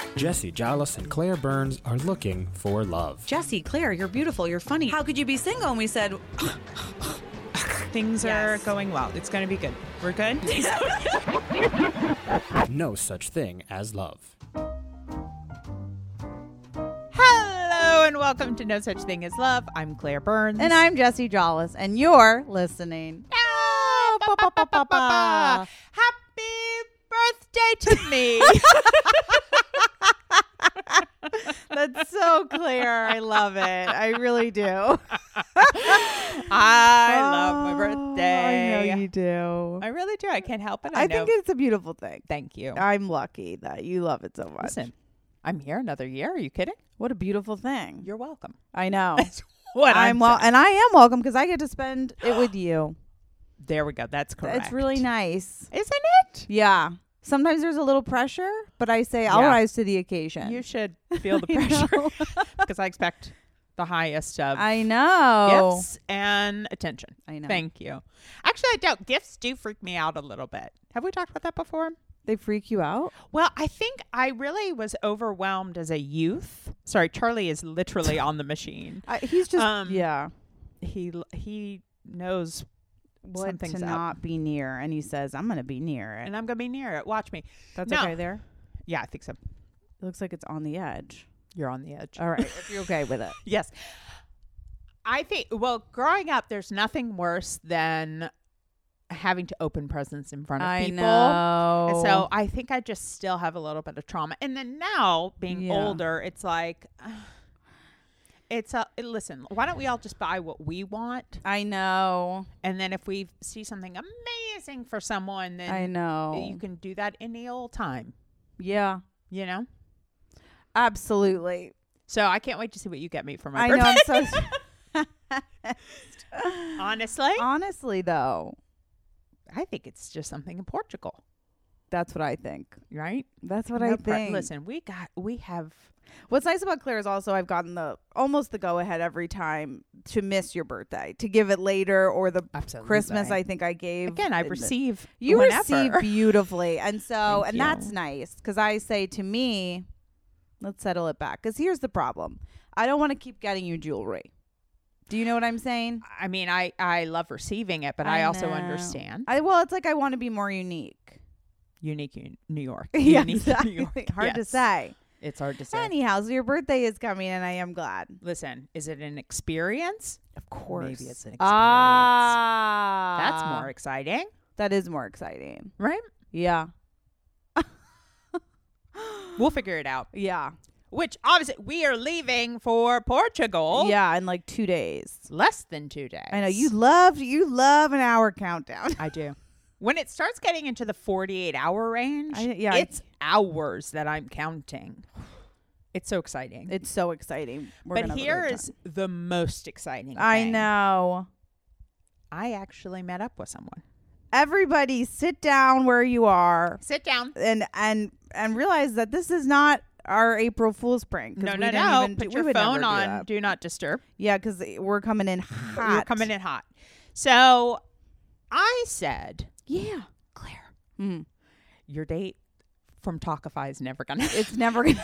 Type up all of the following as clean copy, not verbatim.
Jesse Jollis and Claire Burns are looking for love. Jesse, Claire, you're beautiful. You're funny. How could you be single? And we said, Things are going well. It's going to be good. We're good? No such thing as love. Hello and welcome to No Such Thing as Love. I'm Claire Burns. And I'm Jesse Jollis, and you're listening. No! Happy birthday to me. That's so clear. I love it. I really do. I love my birthday. I know you do. I really do. I can't help it. I think it's a beautiful thing. Thank you. I'm lucky that you love it so much. Listen, I'm here another year. Are you kidding? What a beautiful thing. You're welcome. I know. What and I am welcome because I get to spend it with you. There we go. That's correct. It's really nice. Isn't it? Yeah. Sometimes there's a little pressure, but I say I'll rise to the occasion. You should feel the pressure because I expect the highest of I know. gifts and attention. I know. Thank you. Actually, I don't. Gifts do freak me out a little bit. Have we talked about that before? They freak you out? Well, I think I really was overwhelmed as a youth. Sorry, Charlie is literally on the machine. He's just, yeah. He knows What something's to up. not be near, and he says, I'm going to be near it. And I'm going to be near it. Watch me. That's No. okay there? Yeah, I think so. It looks like it's on the edge. You're on the edge. All right. If you're okay with it. Yes. I think, well, growing up, there's nothing worse than having to open presents in front of I people. know. And so I think I just still have a little bit of trauma. And then now, being Yeah. older, it's like, listen, why don't we all just buy what we want? I know. And then if we see something amazing for someone, then I know. you can do that any old time, Yeah. you know? Absolutely. So I can't wait to see what you get me for my I birthday. know. I'm so Honestly, honestly, though, I think it's just something in Portugal, that's what I think. right? That's what No I pre- think. Listen, we have. What's nice about Claire is also I've gotten almost the go ahead every time to miss your birthday, to give it later, or the Absolutely. Christmas I think I gave. Again, I in the- receive. You whenever. receive beautifully. And so, Thank and you. that's nice because I say to me, let's settle it back. Because here's the problem. I don't want to keep getting you jewelry. Do you know what I'm saying? I mean, I love receiving it, but I also know. understand. Well, it's like I want to be more unique. Unique in New York. Yeah, Unique exactly. New York. Hard to Yes. say. It's hard to say. Anyhow, so your birthday is coming and I am glad. Listen, is it an experience? Of course. Maybe it's an experience. Ah. That's more exciting, That is more exciting. right? Yeah. We'll figure it out. Yeah. Which, obviously, we are leaving for Portugal. Yeah, in like 2 days. Less than 2 days. I know you love an hour countdown. I do. When it starts getting into the 48-hour range, Yeah, it's hours that I'm counting. It's so exciting. It's so exciting. But here is the most exciting I thing. know. I actually met up with someone. Everybody sit down where you are Sit down. and realize that this is not our April Fool's prank. No. Put Put your phone on Do Not Disturb. Yeah, because we're coming in hot. You're coming in hot. So I said, Yeah. Claire, Mm. your date from Talkify is never going to. It's never going to.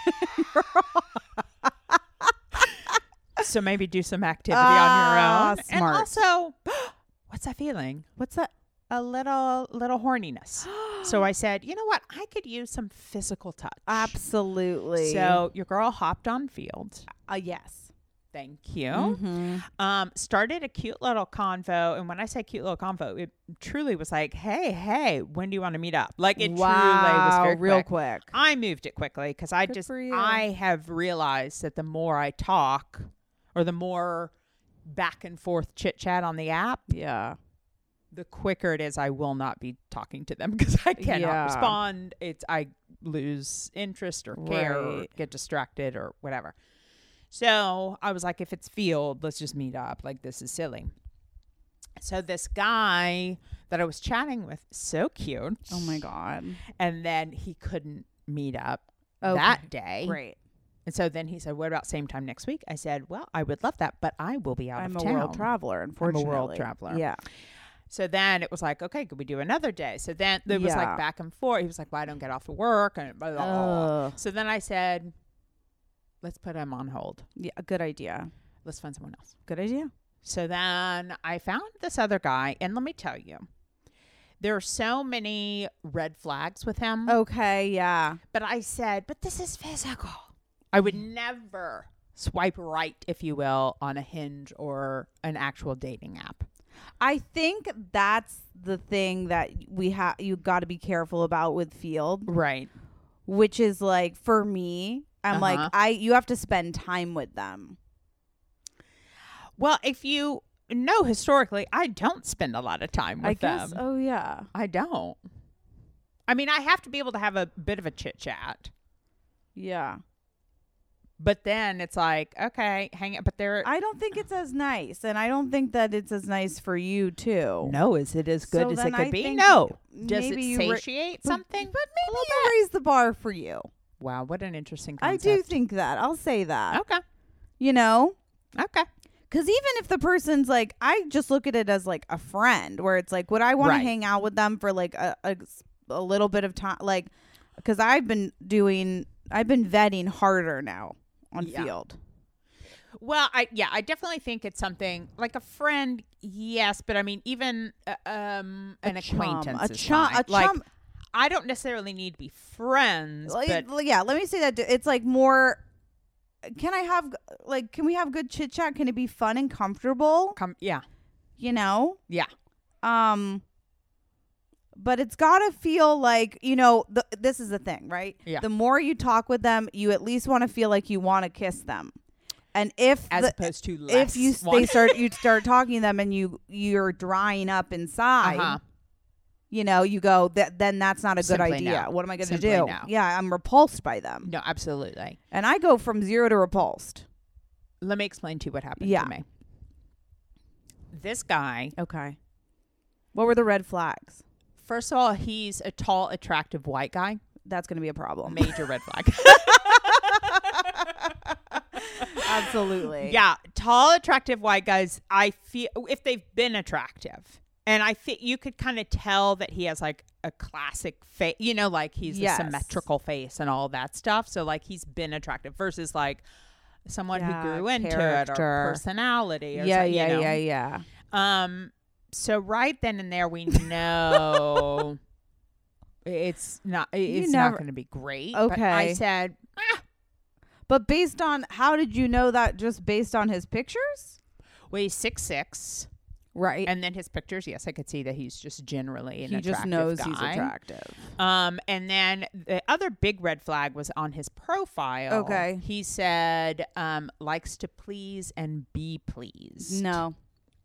So maybe do some activity on your own. Smart. And also, what's that feeling? What's that? A little horniness. So I said, you know what? I could use some physical touch. Absolutely. So your girl hopped on Field. Yes. Thank you. Mm-hmm. Started a cute little convo. And when I say cute little convo, it truly was like, hey, when do you want to meet up? Like it truly was very real quick. quick. I moved it quickly because Good for you. I have realized that the more I talk or the more back and forth chit chat on the app, Yeah. the quicker it is I will not be talking to them because I cannot Yeah. respond. I lose interest or care or Right. get distracted or whatever. So I was like, if it's Field, let's just meet up. Like, this is silly. So this guy that I was chatting with, so cute. Oh my God. And then he couldn't meet up Okay. that day. Great. And so then he said, what about same time next week? I said, well, I would love that, but I will be out I'm of a town. world traveler, unfortunately. world traveler. Yeah. So then it was like, okay, could we do another day? So then there was like Yeah. back and forth. He was like, well, I don't get off of work. And blah, blah, blah. Ugh. So then I said, let's put him on hold. Yeah, good idea. Let's find someone else. Good idea. So then I found this other guy. And let me tell you, there are so many red flags with him. Okay, yeah. But I said, but this is physical. I would never swipe right, if you will, on a Hinge or an actual dating app. I think that's the thing that you got to be careful about with Field, Right. which is like for me, I'm Uh-huh. like you have to spend time with them. Well, if you know historically, I don't spend a lot of time with I guess. them. Oh yeah. I don't. I mean, I have to be able to have a bit of a chit chat. Yeah. But then it's like, okay, hang it. But they're I don't think it's as nice, and I don't think that it's as nice for you too. no, is it as good So as then it could I be? think No. Does maybe it you ra- satiate but- something? But maybe you raise the bar for you. Wow, what an interesting I concept. do think that. I'll say that. Okay. You know? Okay. Because even if the person's like, I just look at it as like a friend, where it's like, would I want Right. to hang out with them for like a little bit of time? Like, because I've been vetting harder now on Yeah. Field. Well, I definitely think it's something like a friend, yes, but I mean even an acquaintance, a is chum, fine. a Like, chum. I don't necessarily need to be friends, but Yeah, let me say that it's like more. Can we have good chit chat? Can it be fun and comfortable? yeah, You know. yeah, But it's got to feel like, you know, this is the thing, right? Yeah. The more you talk with them, you at least want to feel like you want to kiss them. And if as opposed to less. if you start talking to them and you're drying up inside, Uh-huh. you know, you go then that's not a good Simply idea. no. What am I going to Simply do? no. Yeah, I'm repulsed by them. No, absolutely. And I go from 0 to repulsed. Let me explain to you what happened Yeah. to me. This guy, Okay. What were the red flags? first of all, he's a tall, attractive white guy. That's going to be a problem. Major red flag. Absolutely. Yeah, tall, attractive white guys. I feel if they've been attractive, and I think you could kind of tell that he has like a classic face. You know, like he's Yes. a symmetrical face and all that stuff. So like he's been attractive versus like someone who Yeah, grew into it character. or personality. Or Yeah, something, you know? yeah. So right then and there, we know it's not. It's not never- going to be great. But Okay. I said. But based on, how did you know that? Just based on his pictures? Well, he's 6'6", Right. and then his pictures. Yes, I could see that he's just generally an he attractive just knows guy. he's attractive. And then the other big red flag was on his profile. Okay. He said likes to please and be pleased. No.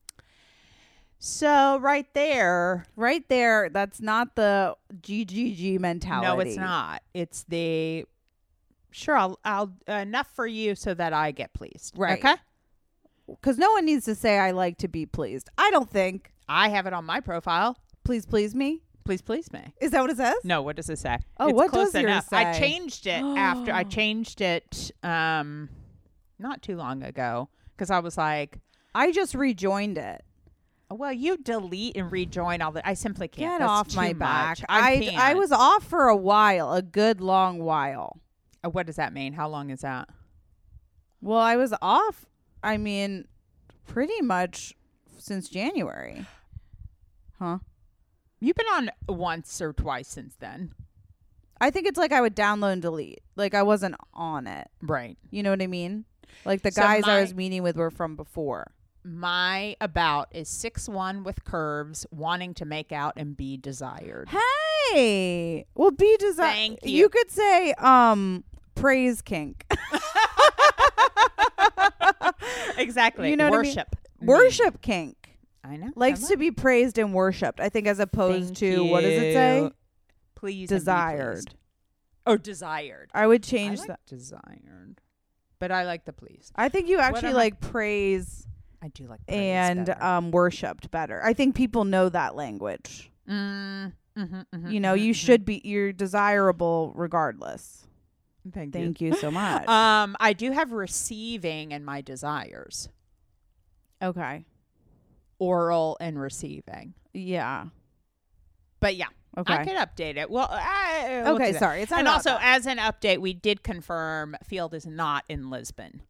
So right there, Right there, that's not the GGG mentality. no, it's not. It's the sure. I'll enough for you so that I get pleased. Right. Okay. Because no one needs to say, I like to be pleased. I don't think. I have it on my profile. Please please me. Please please me. Is that what it says? No, what does it say? Oh, It's what close does yours enough. I say? changed it after I changed it not too long ago because I was like, I just rejoined it. well, you delete and rejoin all that. I simply can't. Get That's off too my much. back. I I can't. was off for a while, a good long while. What does that mean? How long is that? Well, I was off, I mean, pretty much since January. Huh? You've been on once or twice since then. I think it's like I would download and delete. Like I wasn't on it. Right. You know what I mean? Like the So guys I my- was meeting with were from before. My about is 6'1" with curves, wanting to make out and be desired. Hey, well, be desired. Thank you. You could say, praise kink. Exactly. You know what I mean? Worship. Worship kink. I know. Likes to be praised and worshipped. I think as opposed to, what does it say? Please. and be Desired. pleased. Oh, desired. I would I change like that. desired. But I like the please. I think you What actually am I- like praise I do like praise and better. worshipped better. I think people know that language. You know, you should be, you're desirable regardless. Thank you. Thank you so much. I do have receiving in my desires. Okay. oral and receiving. Yeah. But yeah, Okay. I could update it. Well, Okay, sorry. It's not and about also, that. as an update, we did confirm Field is not in Lisbon.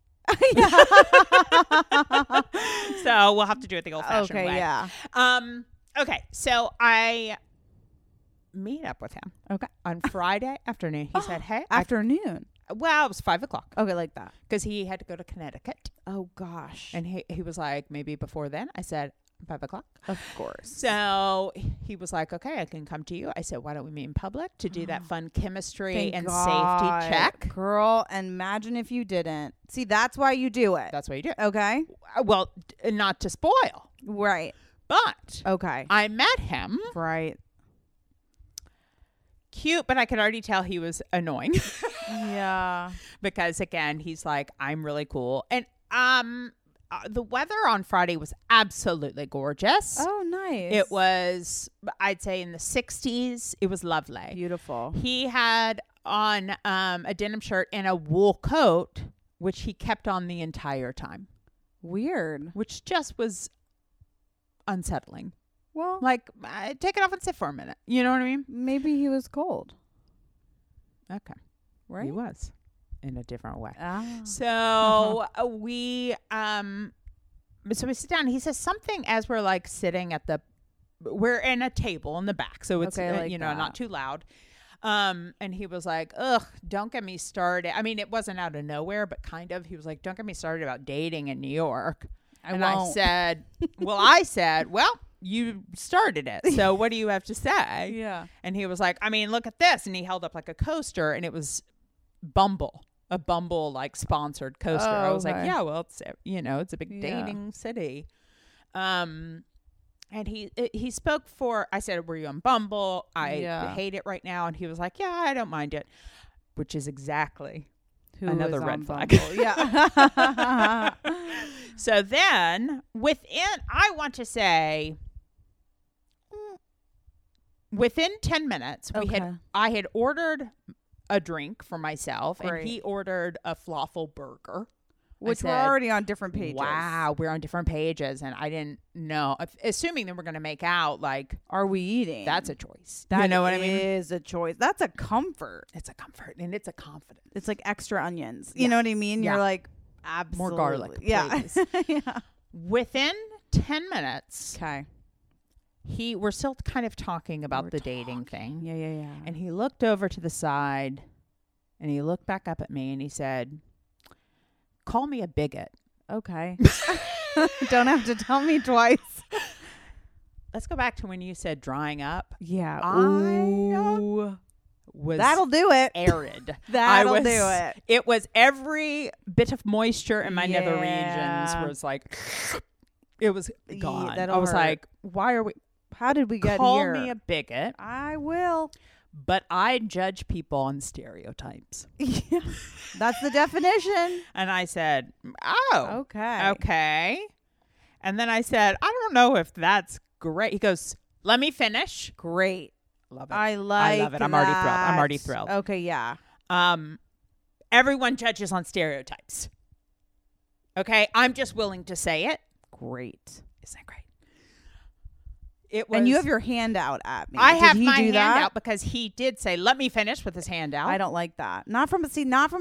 So we'll have to do it the old-fashioned Okay, way. yeah. Okay, so I meet up with him. Okay. On Friday afternoon. He said, "Hey, Afternoon. well, it was 5:00 Okay, like that. because he had to go to Connecticut." Oh gosh. And he was like, maybe before then. I said, 5:00. Of course. So he was like, okay, I can come to you. I said, why don't we meet in public to do that fun chemistry Thank and God. safety check? Girl, and imagine if you didn't. See, that's why you do it. That's what you do. Okay. Well, not to spoil, Right. but Okay. I met him. Right. Cute, but I could already tell he was annoying Yeah. because, again, he's like, I'm really cool. And the weather on Friday was absolutely gorgeous. Oh, nice. It was, I'd say, in the 60s. It was lovely. beautiful. He had on a denim shirt and a wool coat, which he kept on the entire time, Weird. which just was unsettling. Well, Like, take it off and sit for a minute. You know what I mean? maybe he was cold. Okay. Right. He was in a different way. Ah. So we sit down. He says something as we're like sitting at we're in a table in the back, so it's Okay, like not that. too loud. And he was like, "Ugh, don't get me started." I mean, it wasn't out of nowhere, but kind of. He was like, "Don't get me started about dating in New York." I I said, "Well, you started it, so what do you have to say?" Yeah. And he was like, "I mean, look at this," and he held up like a coaster, and it was Bumble. A Bumble like sponsored coaster. Oh, I was like, okay. yeah, well, it's it's a big Yeah. dating city. And he spoke for. I said, "Were you on Bumble? I Yeah. hate it right now." And he was like, "Yeah, I don't mind it," which is exactly Who another is red on flag. Bumble? Yeah. So then, I want to say, within 10 minutes, Okay. I had ordered a drink for myself, Great. and he ordered a falafel burger. Which we're said, already on different pages. Wow, we're on different pages, and I didn't know. Assuming that we're going to make out, like, Are we eating? that's a choice. That You know what I mean? is a choice. That's a comfort. It's a comfort, and it's a confidence. It's like extra onions. Yeah. You know what I mean? Yeah. You're like, absolutely. More garlic, Yeah. please. Yeah. Within 10 minutes, Okay. we're still kind of talking about We're the dating thing. Yeah, yeah, yeah. And he looked over to the side, and he looked back up at me, and he said, "Call me a bigot." Okay. Don't have to tell me twice. Let's go back to when you said drying up. Yeah. I was That'll do it. arid. That'll I was, do it. It was every bit of moisture in my nether Yeah. regions was like, it was gone. that'll I was hurt. like, why are we? How did we get Call here? me a bigot, I will. but I judge people on stereotypes. Yeah. That's the definition. And I said, oh, Okay. okay. And then I said, I don't know if that's great. He goes, let me finish. Great. Love it. I like love it. I'm already thrilled. I'm that. already thrilled. Okay, yeah. Everyone judges on stereotypes. Okay, I'm just willing to say it. Great. Isn't that great? It was. And you have your hand out at me. I Did have he my do hand that? out because he did say, "Let me finish" with his hand out. I don't like that. Not from a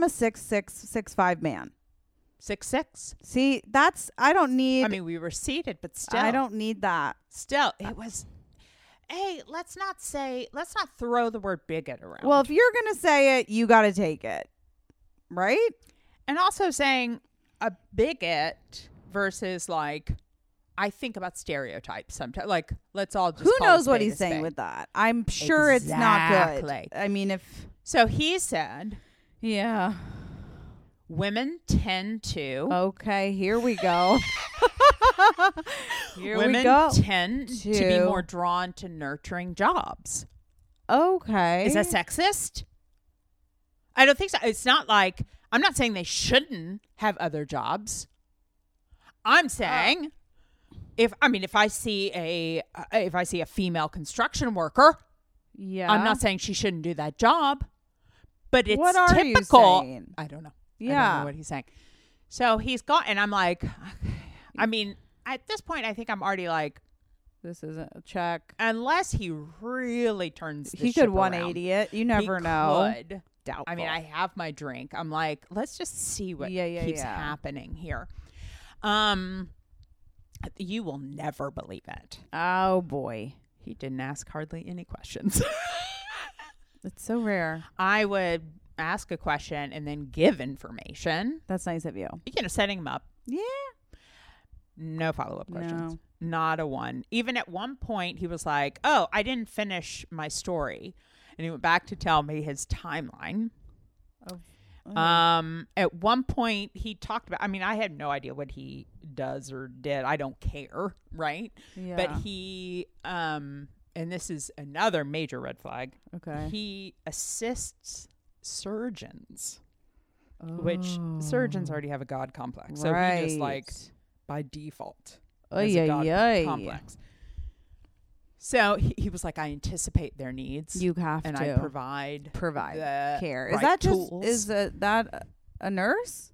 6'5" man. 6'6". See, I don't need. I mean, we were seated, but still, I don't need that. Still, it was. Hey, let's not throw the word bigot around. Well, if you're gonna say it, you got to take it, right? and also saying a bigot versus like, I think about stereotypes sometimes. Like, let's all just Who call knows a what spade he's a saying spade. with that? I'm sure it's not good. Exactly. I mean, if So he said, yeah. women tend to. Okay, here we go. Here women we go. tend to be To- more drawn to nurturing jobs. Okay. Is that sexist? I don't think so. It's not like, I'm not saying they shouldn't have other jobs. I'm saying if I see a female construction worker, Yeah. I'm not saying she shouldn't do that job, but it's What are you typical. saying? I don't know. I don't Yeah. know what he's saying. So he's gone, and I'm like, I mean, at this point, I think I'm already like, This isn't a check. unless he really turns the He ship could 180 it. You never know. Could. Doubtful. I mean, I have my drink. I'm like, let's just see what keeps happening here. You will never believe it. Oh boy, He didn't ask hardly any questions. it's so rare. I would ask a question and then give information. That's nice of you. Setting him up. Yeah. No follow-up questions. No. Not a one. Even at one point, he was like, oh, I didn't finish my story. And he went back to tell me his timeline. At one point, he talked about, I mean, I had no idea what he does or did. I don't care, right? Yeah. But he, and this is another major red flag. Okay. He assists surgeons, which surgeons already have a God complex. So he just like, by default, has a God complex. So he was like, I anticipate their needs. You have and to I provide the care. right Is that tools. just that a nurse?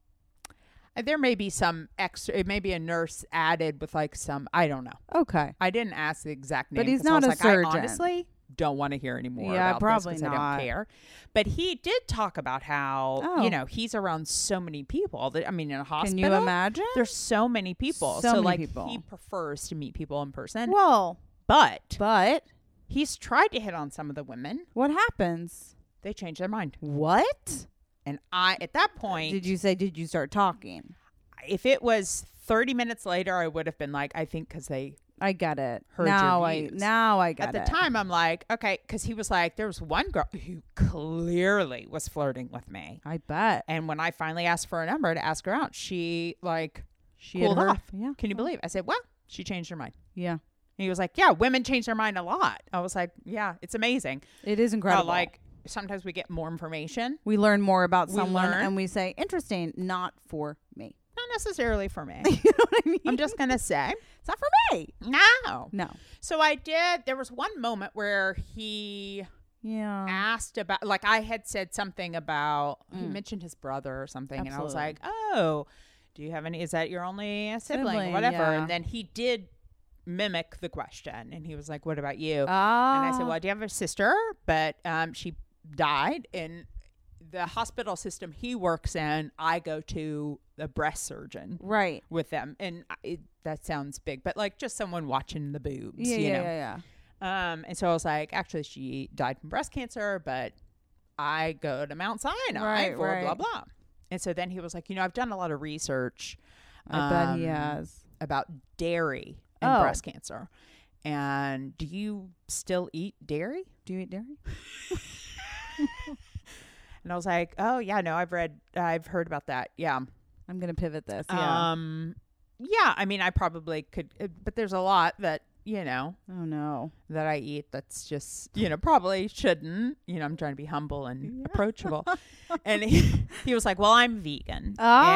There may be some extra. It may be a nurse added with like some. I don't know. Okay. I didn't ask the exact name. But he's 'cause I was not a like, surgeon. I honestly don't want to hear anymore. Yeah, about probably this 'cause I not. don't care. But he did talk about how he's around so many people. That, I mean, in a hospital, Can you imagine? there's so many people. So many like people. he prefers to meet people in person. Well, but he's tried to hit on some of the women. What happens? They change their mind. What? And at that point, Did you start talking? if it was 30 minutes later, I would have been like, I think because they I get it. heard now your views. I get At it. the time, I'm like, okay, because he was like, there was one girl who clearly was flirting with me. I bet. And when I finally asked for a number to ask her out, she She cooled had her, off. Yeah. Can you believe it? I said, well, she changed her mind. Yeah. And he was like, yeah, women change their mind a lot. I was like, yeah, it's amazing. It is incredible. Like sometimes we get more information. we learn more about We someone learn. and we say, interesting, not for me. Not necessarily for me. You know what I mean? I'm just going to say, It's not for me. no. No. So there was one moment where he Yeah. asked about, like I had said something about, he mentioned his brother or something. And I was like, oh, do you have any, is that your only sibling or whatever? yeah. And then he did mimic the question. And he was like, what about you? Ah. And I said, well, do you have a sister? But she died in the hospital system he works in. I go to the breast surgeon Right. with them. And that sounds big, but like just someone watching the boobs, Yeah, you know? yeah. And so I was like, actually, she died from breast cancer, but I go to Mount Sinai Right, for right. blah, blah. And so then he was like, I've done a lot of research I bet he has. about dairy and Oh. breast cancer. And do you still eat dairy? Do you eat dairy? And I was like, oh, yeah, no, I've heard about that. Yeah. I'm going to pivot this. Yeah. Yeah, I mean, I probably could, but there's a lot that, oh, no. that I eat that's just, probably shouldn't. I'm trying to be humble and approachable. And he was like, well, I'm vegan.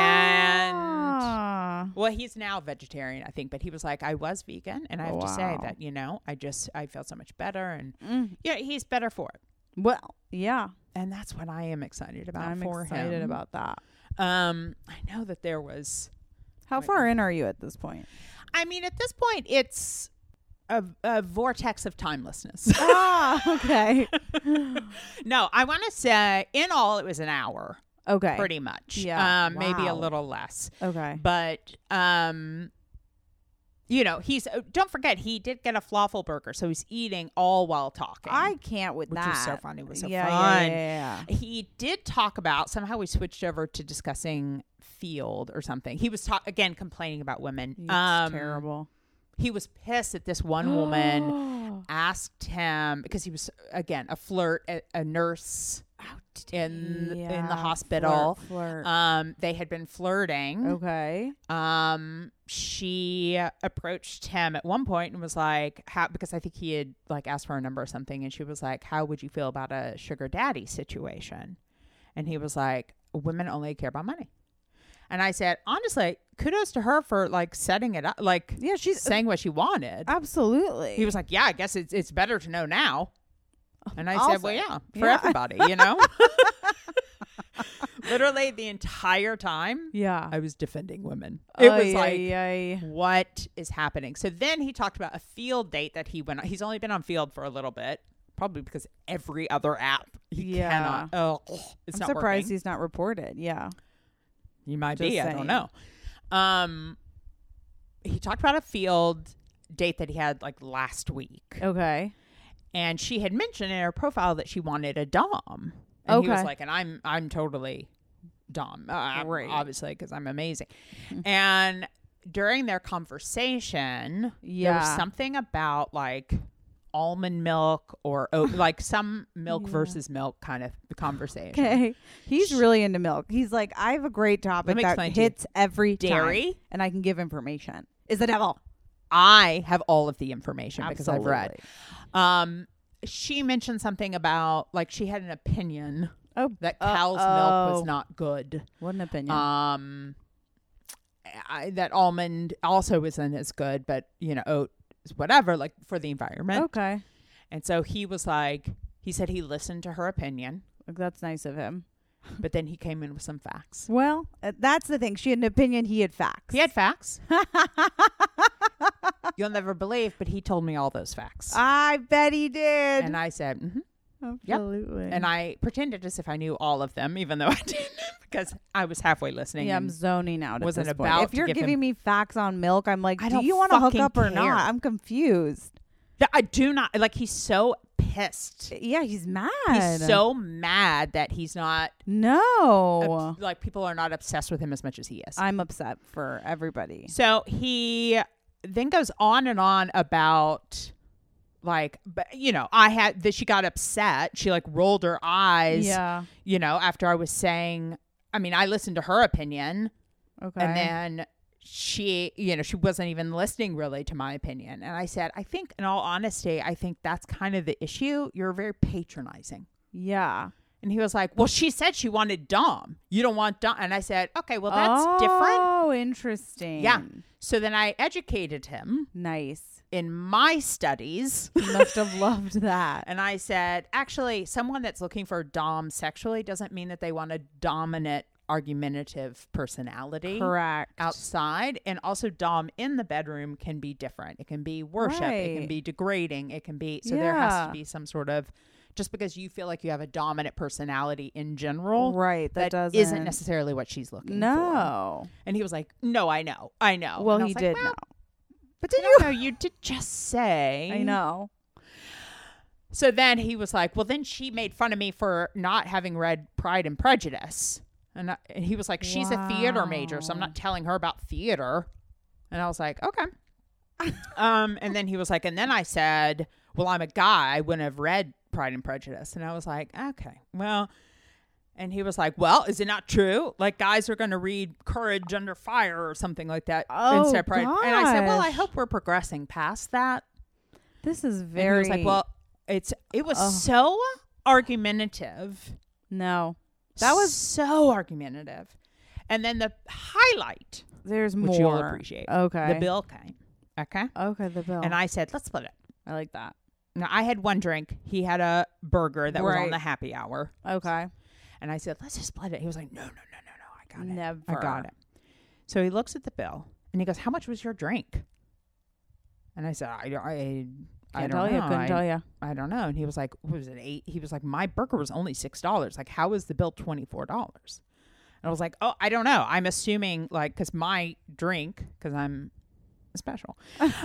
Ah. And, well, he's now vegetarian, I think. But he was like, I was vegan. And I have to say Wow. that, I felt so much better. And, yeah, he's better for it. Well, yeah. And that's what I am excited about I'm for excited him. about that. I know that there was... How far in are you at this point? I mean, at this point, it's a vortex of timelessness. Okay. No, I want to say in all it was an hour, Okay. pretty much. Yeah. Maybe a Wow. little less. Okay. But he's don't forget he did get a falafel burger, so he's eating all while talking. I can't with which that. was so funny. It was so yeah, fun. Yeah. He did talk about, somehow we switched over to discussing field or something. He was again complaining about women. It's terrible. He was pissed that this one woman asked him, because he was again a flirt, a nurse in the hospital. Flirt. They had been flirting. Okay. She approached him at one point and was like, "How?" Because I think he had like asked for a number or something, and she was like, "How would you feel about a sugar daddy situation?" And he was like, "Women only care about money." And I said, honestly, kudos to her for like setting it up, like she's saying what she wanted. absolutely. He was like, yeah, I guess it's better to know now. And I Also, said, well, yeah, for yeah. everybody, Literally the entire time Yeah. I was defending women. It was like, ay. what is happening? So then he talked about a field date that he went on. He's only been on field for a little bit, probably because every other app he Yeah. cannot. Oh, it's I'm not surprised working. he's not reported. Yeah. You might Just be. I saying. don't know. He talked about a field date that he had like last week. Okay. And she had mentioned in her profile that she wanted a dom. And he was Okay. like, and I'm totally dom, Right. obviously, because I'm amazing. And during their conversation, there Yeah. was something about like almond milk or oat, like some milk Yeah. versus milk kind of conversation. Okay. He's really into milk. He's like, I have a great topic me that explain to you. hits every time, Dairy. and I can give information. Is the devil. I have all of the information because I've read. Absolutely. She mentioned something about like she had an opinion Oh, that cow's milk was oh. not good. What an opinion. That almond also isn't as good, but you know, oat is whatever, like for the environment. Okay. And so he was like, he said he listened to her opinion, That's nice of him. but then he came in with some facts. Well, that's the thing. She had an opinion. He had facts. He had facts. You'll never believe, but he told me all those facts. I bet he did. And I said, mm-hmm. Absolutely. And I pretended as if I knew all of them, even though I didn't, because I was halfway listening. Yeah, I'm and zoning out. wasn't at this point. about If to you're give giving him- me facts on milk, I'm like, I do don't you want to hook fucking up or care. not? I'm confused. I do not like. He's so pissed. Yeah, he's mad. He's so mad that he's not. no. Like people are not obsessed with him as much as he is. I'm upset for everybody. So he then goes on and on about like, but you know, I had that she got upset. She like rolled her eyes. Yeah. You know, after I was saying, I mean, I listened to her opinion, Okay. and then she, you know, she wasn't even listening really to my opinion. And I said, I think, in all honesty, I think that's kind of the issue. You're very patronizing. yeah. And he was like, well, she said she wanted Dom. You don't want Dom. And I said, okay, well, that's different. Oh, interesting. Yeah. So then I educated him Nice. in my studies. He must have loved that. And I said, actually, someone that's looking for Dom sexually doesn't mean that they want a dominant, argumentative personality. Correct. Outside. And also Dom in the bedroom can be different. It can be worship. It can Right. be degrading. It can be, so there has Yeah. to be some sort of, just because you feel like you have a dominant personality in general, Right. That doesn't. isn't necessarily what she's looking for. No. And he was like, no, I know. Well, And I he was like, did well, know. But did you? No, you did just say. I know. So then he was like, well, then she made fun of me for not having read Pride and Prejudice. And he was like, she's a theater major, so I'm not telling her about theater. And I was like, okay. And then he was like, and then I said, well, I'm a guy. I wouldn't have read Pride and Prejudice. And I was like, okay, well. And he was like, well, is it not true? Like guys are going to read Courage Under Fire or something like that instead of Pride. And I said, well, I gosh. hope we're progressing past that. This is And very. he was like, well, it was so argumentative. no. That was. so argumentative. And then the highlight, There's more. which you'll appreciate, Okay. the bill came. Okay. Okay, the bill. And I said, let's split it. I like that. Now, I had one drink. He had a burger that was on Right. the happy hour. Okay. And I said, let's just split it. He was like, no. I got it. Never. I got it. So he looks at the bill and he goes, how much was your drink? And I said, I Can't don't tell know. you. Couldn't tell you. I don't know. And he was like, what was it, $8? He was like, my burger was only $6. Like, how is the bill $24? And I was like, oh, I don't know. I'm assuming, like, because my drink, because I'm special,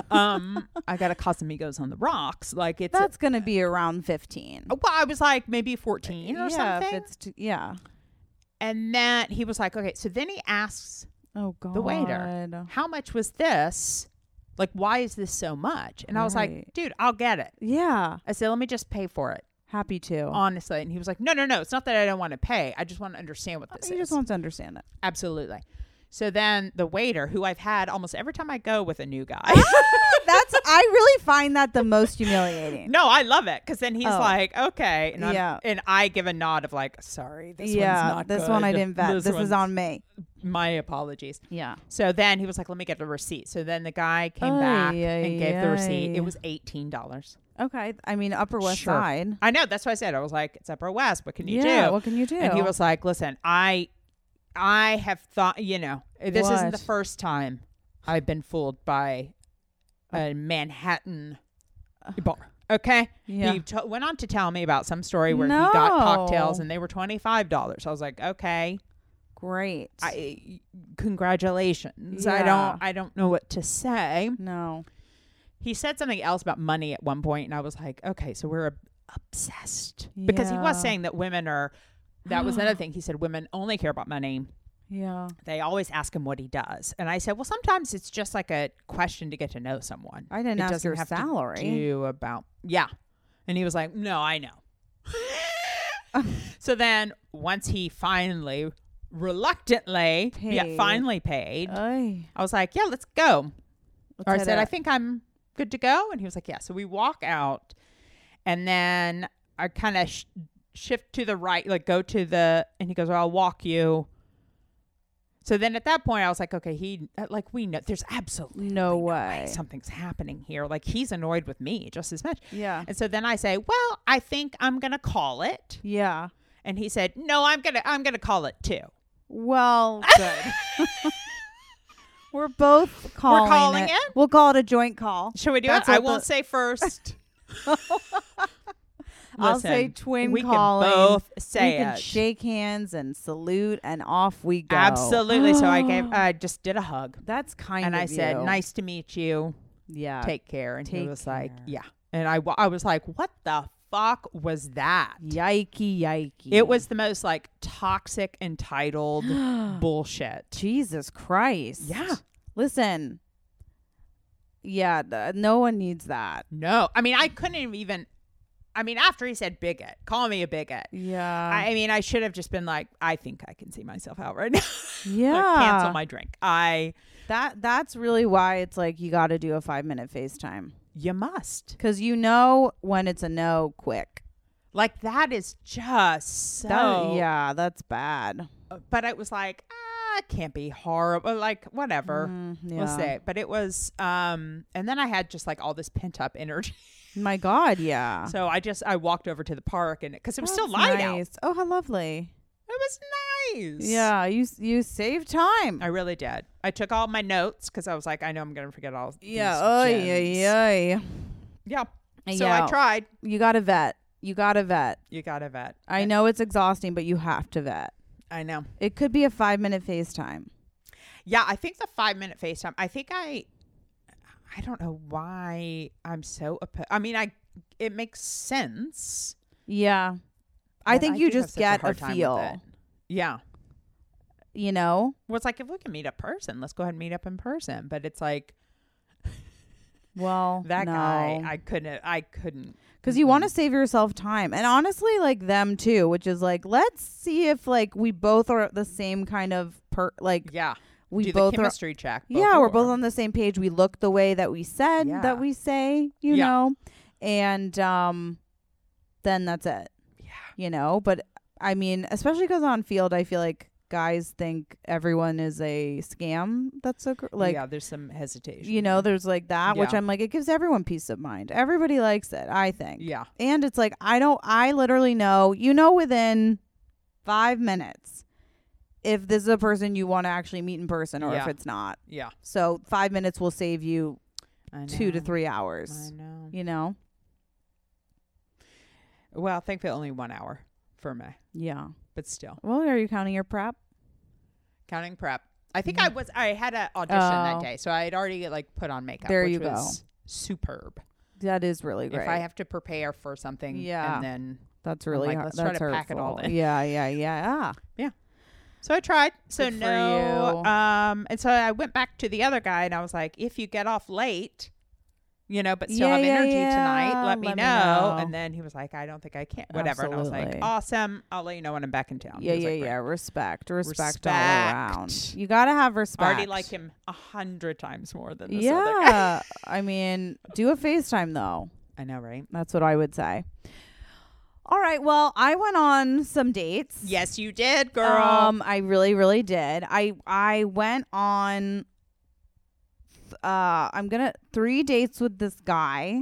I got a Casamigos on the rocks. Like, it's, That's gonna be around 15. well, I was like, maybe 14 or yeah, something. if it's yeah. And then he was like, okay. So then he asks Oh God. the waiter, how much was this? Like, why is this so much? And I was like, Right. dude, I'll get it. Yeah. I said, let me just pay for it. Happy to. Honestly. And he was like, no. It's not that I don't want to pay. I just want to understand what this He is. just wants to understand it. Absolutely. So then the waiter, who I've had almost every time I go with a new guy. I really find that the most humiliating. No, I love it. Because then he's Oh. like, okay. And Yeah. and I give a nod of like, sorry, this one's yeah, not this good. one I didn't vet. This is one's- on me. My apologies. Yeah. So then he was like, let me get the receipt. So then the guy came back and gave the receipt. ay. It was $18. Okay. I mean, Upper West Sure. Side. I know. That's what I said. I was like, it's Upper West. What can you Yeah. do? What can you do? And he was like, listen, I have thought, you know, this isn't the What? first time I've been fooled by a Manhattan bar. Okay. Yeah. He went on to tell me about some story where he got cocktails No. and they were $25. I was like, okay, Great. congratulations. Yeah. I don't know what to say. No. He said something else about money at one point, and I was like, okay, so we're obsessed. Because he was Yeah. saying that women are, that was another thing. He said women only care about money. Yeah. They always ask him what he does. And I said, well, sometimes it's just like a question to get to know someone. I didn't It ask doesn't your have to salary. do about, yeah. And he was like, no, I know. So then once he finally, reluctantly, Paid. finally paid, Ay. I was like, yeah, let's go. Let's Or I hit said, it. I think I'm good to go. And he was like, yeah. So we walk out and then I kind of shift to the right, like go to the, and he goes, well, I'll walk you. So then at that point I was like, okay, we know there's absolutely No way. something's happening here. Like he's annoyed with me just as much. Yeah. And so then I say, well, I think I'm going to call it. Yeah. And he said, no, I'm going to call it too. Well, good. We're both calling, calling it. it? We'll call it a joint call. Should we do That's it? I what won't say first. I'll say Listen, twin we calling. can both We say can it. shake hands and salute, and off we go. Absolutely. So I just did a hug. That's kind And of I said, you. nice to meet you. Yeah. Take care. And he take was like, care. yeah. And I was like, what the fuck was that? Yikey, yikey. It was the most like toxic, entitled bullshit. Jesus Christ. Yeah. Listen. Yeah, no one needs that. No. I mean, I couldn't even. I mean, after he said bigot, call me a bigot. Yeah. I mean, I should have just been like, I think I can see myself out right now. yeah. Like, cancel my drink. That's really why it's like you got to do a 5-minute FaceTime. You must. Because you know when it's a no quick. Like, that is just so. That's bad. But it was like, it can't be horrible. Like, whatever. Yeah. We'll say. But it was, and then I had just like all this pent up energy. My God, yeah. So I walked over to the park and because it was still That's light out. nice. Oh, how lovely. It was nice. Yeah, you saved time. I really did. I took all my notes because I was like, I know I'm going to forget all these Yeah. Oh, gems. yeah. Yeah. So Yeah. I tried. You got to vet. You got to vet. You got to vet. I know it's exhausting, but you have to vet. I know. It could be a 5-minute FaceTime. Yeah, I think the 5-minute FaceTime. I think I don't know why I'm so opposed. I mean, it makes sense. Yeah. I but think do you have just such get a hard time with feel, it. Yeah. you know? Well, it's like if we can meet up person, let's go ahead and meet up in person. But it's like Well, that no. guy, I couldn't. Because you want to save yourself time. And honestly, like them too, which is like, let's see if like we both are the same kind of Yeah. we do both the are. chemistry check. Yeah, we're both before. on the same page. We look the way that we said Yeah. that we say, you Yeah. know, and then that's it. Yeah. You know, but I mean, especially because on field, I feel like guys think everyone is a scam. That's so like, yeah, there's some hesitation. you know, there's like that, which Yeah. I'm like, it gives everyone peace of mind. Everybody likes it, I think. Yeah. And it's like, I literally know, you know, within 5 minutes if this is a person you want to actually meet in person or if Yeah. it's not. Yeah. So 5 minutes will save you I 2 to know. 3 hours, I know. you know? Well, thankfully only 1 hour for me, Yeah. but still Well, are you counting your prep? counting prep. I think I had an audition that Oh. day, so I had already like put on makeup. There which you go. was superb. That is really great. If I have to prepare for something, Yeah. and then That's really like, hard. let's try That's to pack it all hurtful. in. Yeah. so I tried. So Good for no, you. and so I went back to the other guy, and I was like, if you get off late, you know, but still Yeah, have yeah, energy yeah. tonight, let me Let me know. know. And then he was like, I don't think I can. Whatever. And I was like, Absolutely. awesome. I'll let you know when I'm back in town. He Yeah, was like, "Great." Respect all Respect. around. You got to have respect. I already like him 100 times more than this other guy. Yeah. I mean, do a FaceTime though. I know, right? That's what I would say. All right. Well, I went on some dates. Yes, you did, girl. I really, really did. I went on 3 dates with this guy.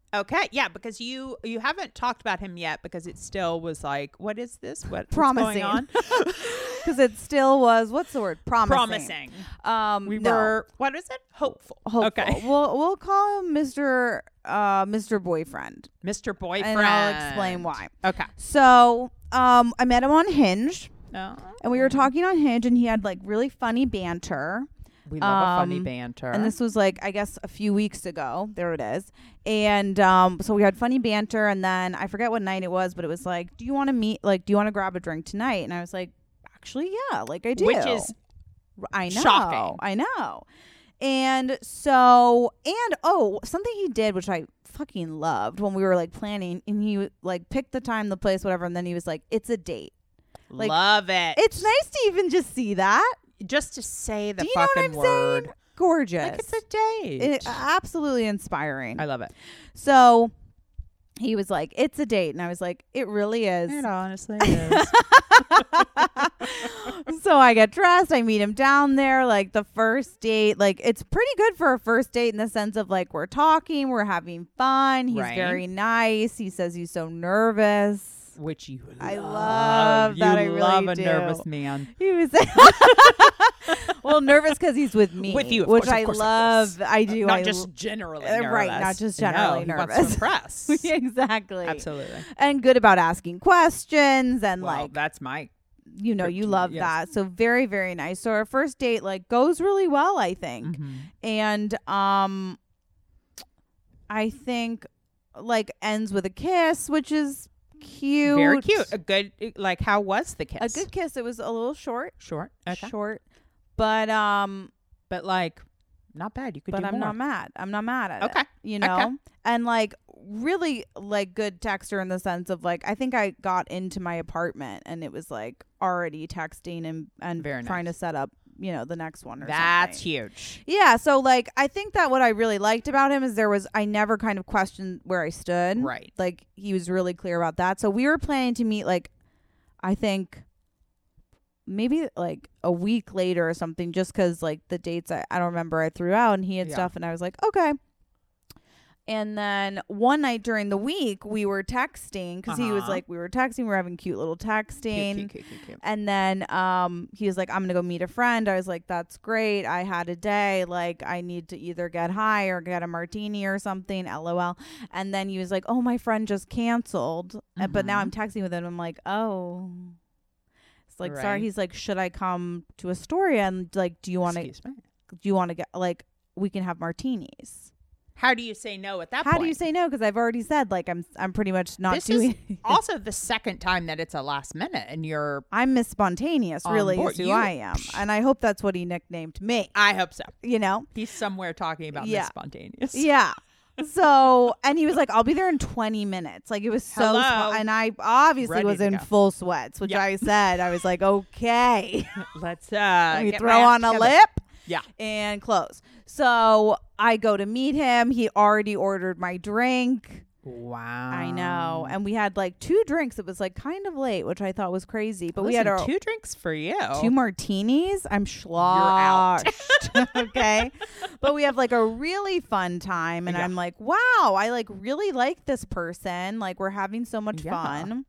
Okay, yeah, because you haven't talked about him yet because it still was like, what is this? What's Promising. going on? Because it still was, what's the word? Promising. We No. were, what is it? Hopeful. Hopeful. Okay. We'll call him Mr. Boyfriend, Mr. Boyfriend. and I'll explain why. Okay. So, I met him on Hinge, Oh. and we were talking on Hinge, and he had like really funny banter. We love a funny Um, banter. And this was like, I guess, a few weeks ago. There it is. And so we had funny banter. And then I forget what night it was, but it was like, do you want to meet? Like, do you want to grab a drink tonight? And I was like, actually, yeah, like I do. Which is I know. shocking. I know. And so, something he did, which I fucking loved when we were like planning, and he like picked the time, the place, whatever. And then he was like, it's a date. Like, love it. It's nice to even just see that. just to say the Do you know fucking what I'm word. saying? Gorgeous. Like it's a date. Absolutely inspiring. I love it. So he was like, it's a date. And I was like, it really is. It honestly is. So I get dressed. I meet him down there. Like the first date, like it's pretty good for a first date in the sense of like we're talking, we're having fun. He's Right. very nice. He says he's so nervous. Which you I love. love that. I You really love a do. nervous man. He was well nervous because he's with me, With you, of which course, of I course, of love. course. I do. Not I just generally right, nervous. not just No, generally he wants nervous. to impress. Exactly. Absolutely. And good about asking questions and Well, like that's my you kryptonite, love yes. that. So very, very nice. So our first date like goes really well, I think. And I think like ends with a kiss, which is cute. very cute. A good like how was the kiss? A good kiss. It was a little short. short. Okay. Short. But But like not bad. You could but do I'm more. not mad. I'm not mad at it. Okay. You know? Okay. And like really like good texter in the sense of like I think I got into my apartment and it was like already texting and Very trying nice. to set up, the next one or That's something. huge. Yeah, so like I think that what I really liked about him is I never kind of questioned where I stood. Right. Like he was really clear about that. So we were planning to meet like I think maybe like a week later or something just because like the dates I don't remember I threw out and he had Yeah. stuff and I was like, okay. And then one night during the week we were texting because he was Uh-huh. like, we were texting, we were having cute little texting. Cute. And then he was like, I'm going to go meet a friend. I was like, that's great. I had a day. Like, I need to either get high or get a martini or something. LOL. And then he was like, oh, my friend just canceled. But now I'm texting with him. I'm like, oh. It's like, sorry. Right. He's like, should I come to Astoria? And like, do you want to get, like, we can have martinis. How do you say no at that How point? do you say no? Because I've already said, like, I'm pretty much not This doing is also the second time that it's a last minute and you're I'm Miss Spontaneous, On really, board. is who You- I am. And I hope that's what he nicknamed me, I hope so. He's somewhere talking about Yeah. Miss Spontaneous. Yeah. So, and he was like, I'll be there in 20 minutes. Like, it was so Hello. small. And I obviously Ready was to in go. full sweats, which Yeah. I said, I was like, okay. Let's Let me get throw my on act a together. lip Yeah. and close. So I go to meet him. He already ordered my drink. Wow. I know. And we had like 2 drinks. It was like kind of late, which I thought was crazy. But we had our 2 drinks for you. 2 martinis. I'm out. sloshed. Okay. But we have like a really fun time. And Yeah. I'm like, wow, I like really like this person. Like we're having so much Yeah. fun.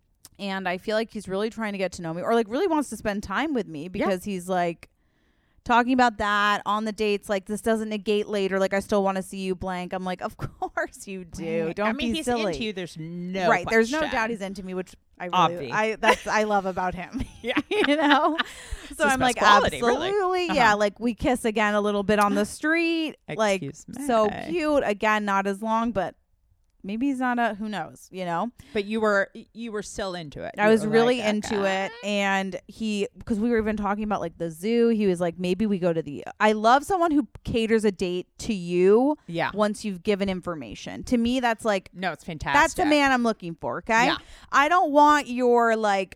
And I feel like he's really trying to get to know me or like really wants to spend time with me because he's like talking about that on the dates. Like this doesn't negate later. Like I still want to see you blank. I'm like, of course you do. Right. Don't I mean, be he's silly. into you. There's no Right. There's no question. doubt he's into me, which I really, I love about him. Yeah. You know? So his I'm best like, quality, really. absolutely. Uh-huh. Yeah. Like we kiss again a little bit on the street. Like Excuse so me. cute. Again, not as long, but maybe he's not who knows, But you were still into it. I You was were really like, into okay. it. And because we were even talking about like the zoo, he was like, maybe we go to I love someone who caters a date to you Yeah. once you've given information. To me, that's like, No, it's fantastic. that's the man I'm looking for. Okay. Yeah. I don't want your like,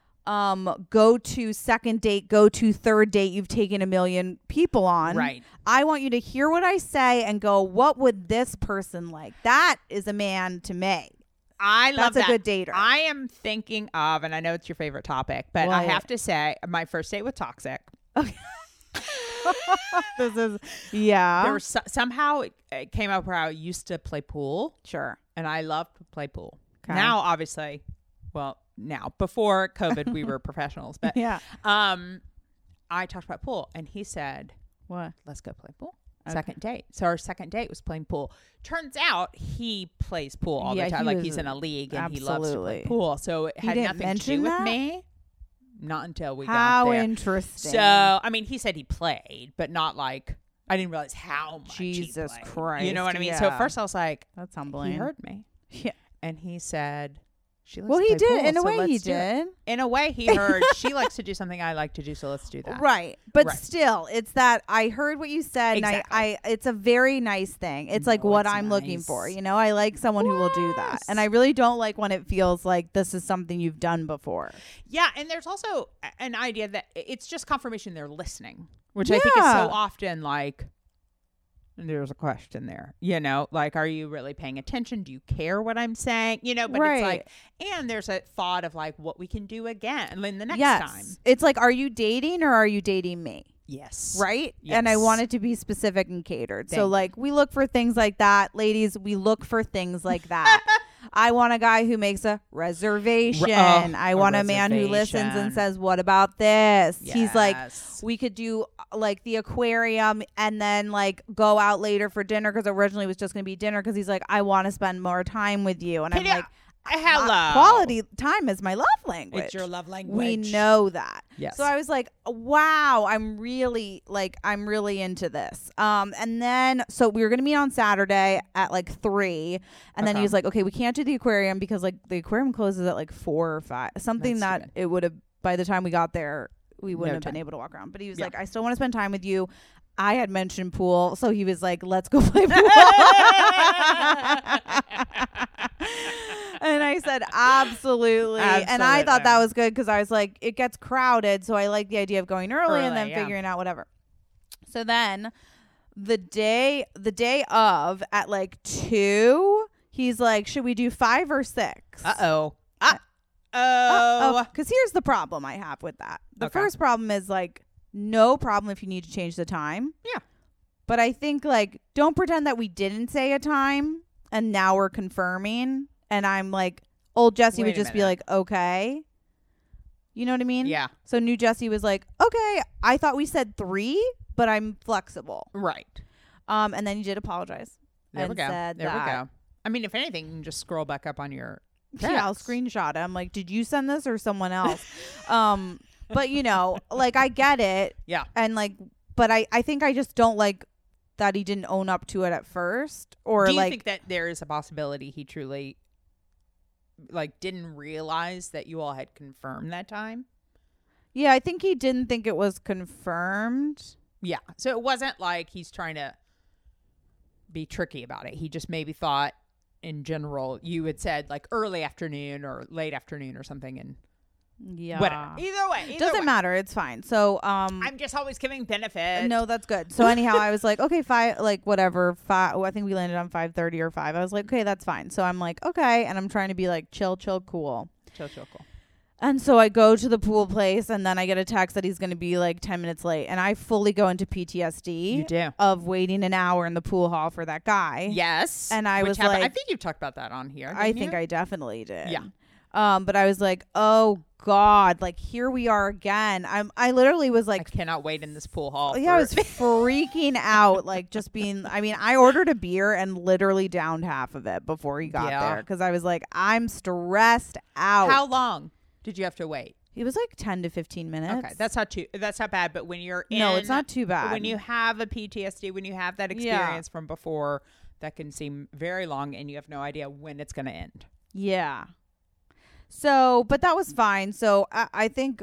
go to second date, go to third date you've taken a million people on. Right. I want you to hear what I say and go, what would this person like? That is a man to me. I love That's that. a good dater. I am thinking of, and I know it's your favorite topic, but Well, I have to say, my first date with Toxic. Okay. This is There was somehow it came up where I used to play pool, sure. and I loved to play pool. Okay. Now, obviously, now before COVID, we were professionals, but Yeah. I talked about pool, and he said, What? "Let's go play pool." Okay. Second date. So our second date was playing pool. Turns out he plays pool all Yeah, the time. he like was- he's in a league and he loves to play absolutely. pool. So it He had didn't nothing to mention do with that? me. Not until we got How there. interesting. So I mean, he said he played, but not like I didn't realize how much. Jesus he played. Christ. You know what I mean? So at yeah. first I was like, That's humbling. he heard me, Yeah. and he said, "She likes Well, to he play did. pool, In a so way, he let's do it." did. In a way, he heard she likes to do something I like to do, so let's do that. Right. But Right. still, it's that I heard what you said, Exactly. and it's a very nice thing. It's like No, what it's I'm looking nice. for. You know, I like someone who will do that. Yes. And I really don't like when it feels like this is something you've done before. Yeah, and there's also an idea that it's just confirmation they're listening, which I think is Yeah. so often like there's a question there, you know, like, are you really paying attention? Do you care what I'm saying? You know, but Right. it's like, and there's a thought of like what we can do again in the next yes. time. It's like, are you dating or are you dating me? Yes. Right? And I Yes. want it to be specific and catered. Thank So you. like we look for things like that. Ladies, we look for things like that. I want a guy who makes a reservation. I a want a man who listens reservation. and says, "What about this?" He's like, Yes. we could do like the aquarium and then like go out later for dinner because originally it was just going to be dinner because he's like, I want to spend more time with you. And Can I'm you- like, hello. quality time is my love language. It's your love language. We know that. Yes. So I was like, wow, I'm really into this. And then so we were gonna meet on Saturday at like 3, and then he Okay. was like, okay, we can't do the aquarium because like the aquarium closes at like 4 or 5. Something That's that stupid. it would have by the time we got there, we wouldn't No have been time. able to walk around. But he was Yeah. like, I still want to spend time with you. I had mentioned pool, so he was like, let's go play pool. And I said, absolutely. And I thought that Absolutely. was good because I was like, it gets crowded. So I like the idea of going early and then Early, yeah. figuring out whatever. So then the day of at like 2, he's like, should we do 5 or 6? Uh-oh. Because here's the problem I have with that. The Okay. first problem is like, no problem if you need to change the time. Yeah. But I think like, don't pretend that we didn't say a time and now we're confirming. And I'm like, old Jesse Wait would a just be minute. like, okay. You know what I mean? Yeah. So new Jesse was like, okay, I thought we said 3, but I'm flexible. Right. And then he did apologize. There we and go. said There we that- go. I mean, if anything, you can just scroll back up on your Yeah, I'll text. screenshot it. I'm like, did you send this or someone else? But you know, like I get it. Yeah. And like, but I think I just don't like that he didn't own up to it at first, or Do you like, think that there is a possibility he truly like didn't realize that you all had confirmed that time? yeah, I think he didn't think it was confirmed. Yeah. So it wasn't like he's trying to be tricky about it. He just maybe thought in general you had said like early afternoon or late afternoon or something, and Yeah. whatever. Either way. Doesn't matter. It's fine. So, I'm just always giving benefit. no, that's good. So anyhow, I was like, okay, 5, like whatever. 5. I think we landed on 5:30 or 5. I was like, okay, that's fine. So I'm like, okay, and I'm trying to be like, chill, cool. Chill, cool. And so I go to the pool place, and then I get a text that he's going to be like 10 minutes late, and I fully go into PTSD You do. of waiting an hour in the pool hall for that guy. Yes. And I Which was happened. I like- think you've talked about that on here. I didn't think you? I definitely did. Yeah. But I was like, oh God, like here we are again. I literally was I like, cannot wait in this pool hall. yeah, I was for- freaking out, like just being. I mean, I ordered a beer and literally downed half of it before he got Yeah. there because I was like, I'm stressed out. How long did you have to wait? It was like 10 to 15 minutes. Okay, that's not bad. But when you're in, no, it's not too bad. When you have a PTSD, when you have that Yeah. experience from before, that can seem very long, and you have no idea when it's going to end. Yeah. So, but that was fine. So I think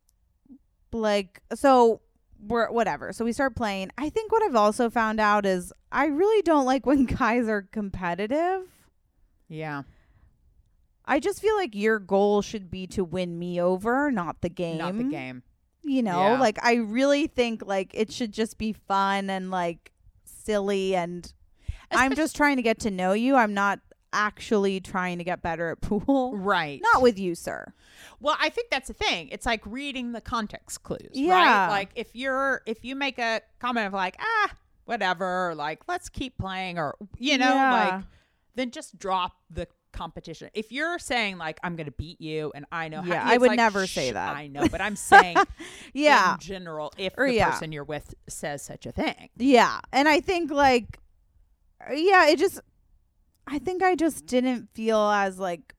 like, so we're whatever. So we start playing. I think what I've also found out is I really don't like when guys are competitive. Yeah, I just feel like your goal should be to win me over, not the game. not the game. You know, Yeah. like I really think like it should just be fun and like silly, and I'm just trying to get to know you. I'm not actually trying to get better at pool. Right. Not with you, sir. Well, I think that's the thing. It's like reading the context clues, Yeah. right? Like if you make a comment of like, whatever, or like let's keep playing, or like then just drop the competition. If you're saying like I'm gonna beat you and I know Yeah, how, I would like, never say that. I know, but I'm saying Yeah. in general, if Or the yeah. person you're with says such a thing. Yeah. And I think like, I think I just didn't feel as like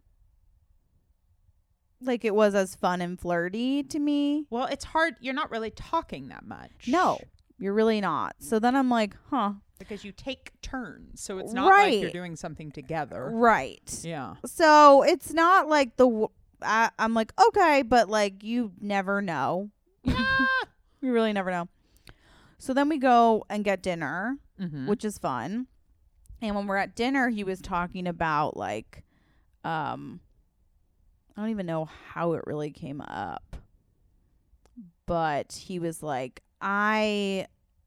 it was as fun and flirty to me. Well, it's hard. You're not really talking that much. No, you're really not. So then I'm like, huh. Because you take turns. So it's not like you're Right. doing something together. Right. Yeah. So it's not like I'm like, okay, but like you never know. You really never know. So then we go and get dinner, Mm-hmm. which is fun. And when we're at dinner, he was talking about like, I don't even know how it really came up, but he was like, I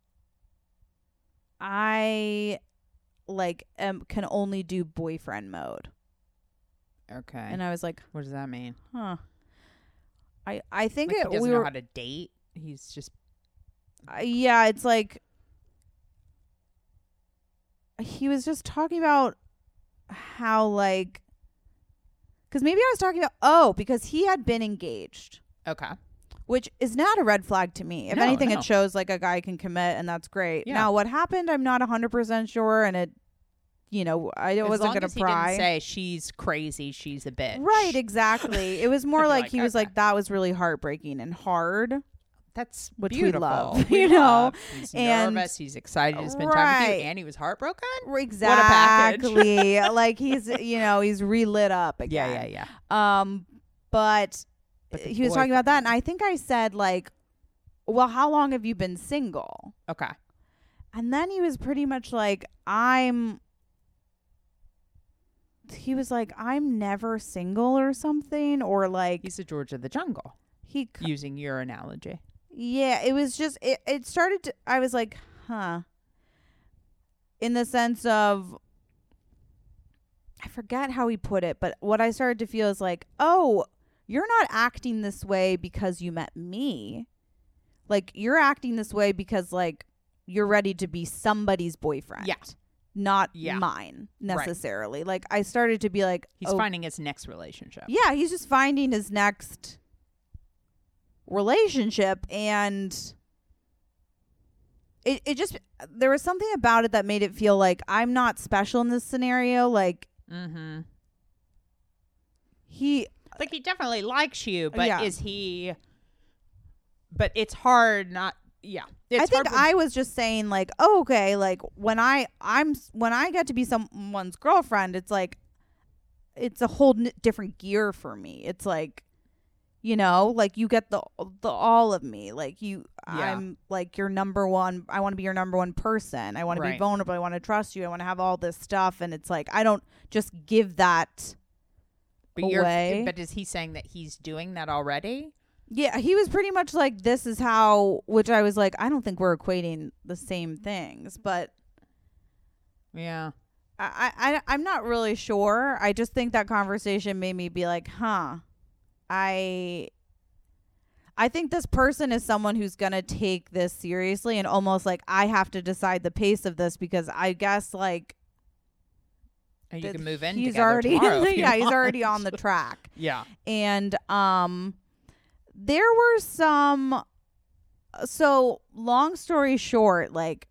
like can only do boyfriend mode. Okay. And I was like, what does that mean? huh. I think Like he doesn't we know were how to date. He's just yeah, it's like he was just talking about how like, because maybe I was talking about because he had been engaged, okay. which is not a red flag to me. If No, anything, no. it shows like a guy can commit, and that's great. Yeah. Now, what happened, I'm not 100% sure, and it, I As wasn't long gonna as he pry. didn't say she's crazy, she's a bitch. Right, exactly. It was more I'd be like like, he was okay. like, that was really heartbreaking and hard. That's Which we beautiful. love, We you know? love. He's And- nervous. He's excited to spend time with Right. you, and he was heartbroken. Exactly. Like he's he's relit up again. Yeah. But But the he was talking about boyfriend- that, and I think I said like, well, how long have you been single? Okay. And then he was pretty much like, he was like, I'm never single or something, or like He's a George of the Jungle, he using your analogy. yeah, it was just it started to, I was like, huh, in the sense of, I forget how he put it, but what I started to feel is like, oh, you're not acting this way because you met me. Like, you're acting this way because, like, you're ready to be somebody's boyfriend. Yeah. Not Yeah. mine, Right. necessarily. Like, I started to be like, He's oh, finding his next relationship. yeah, he's just finding his next relationship, and it just, there was something about it that made it feel like I'm not special in this scenario. Like, Mm-hmm. he Like he definitely likes you, but Yeah. is he? But it's hard not. Yeah. It's I think hard I was just saying like, oh, okay, like when I get to be someone's girlfriend, it's like it's a whole different gear for me. It's like, like you get the all of me. Like Yeah. I'm like your number one. I want to be your number one person. I want to be Right. vulnerable. I want to trust you. I want to have all this stuff. And it's like, I don't just give that but away. But is he saying that he's doing that already? Yeah, he was pretty much like, this is how, which I was like, I don't think we're equating the same things, but Yeah. I'm not really sure. I just think that conversation made me be like, huh, I think this person is someone who's going to take this seriously, and almost like I have to decide the pace of this, because I guess like And you that can move in. he's together already tomorrow if you yeah, he's want. already on the track. Yeah. And there were some, so long story short, like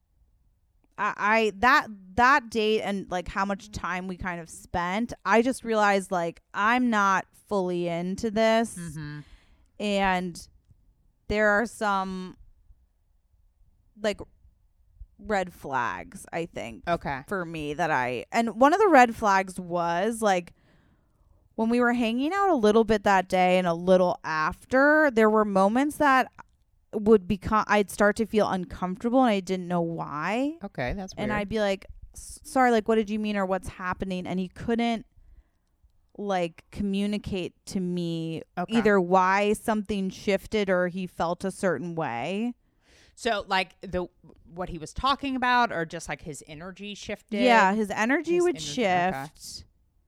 I that date and like how much time we kind of spent, I just realized like I'm not fully into this. Mm-hmm. And there are some like red flags, I think, Okay. for me and one of the red flags was like, when we were hanging out a little bit that day and a little after, there were moments that I'd start to feel uncomfortable, and I didn't know why. Okay, that's weird. And I'd be like, sorry, like, what did you mean, or what's happening? And he couldn't like communicate to me Okay. either why something shifted or he felt a certain way. So like what he was talking about, or just like his energy shifted? Yeah, his energy would okay. shift.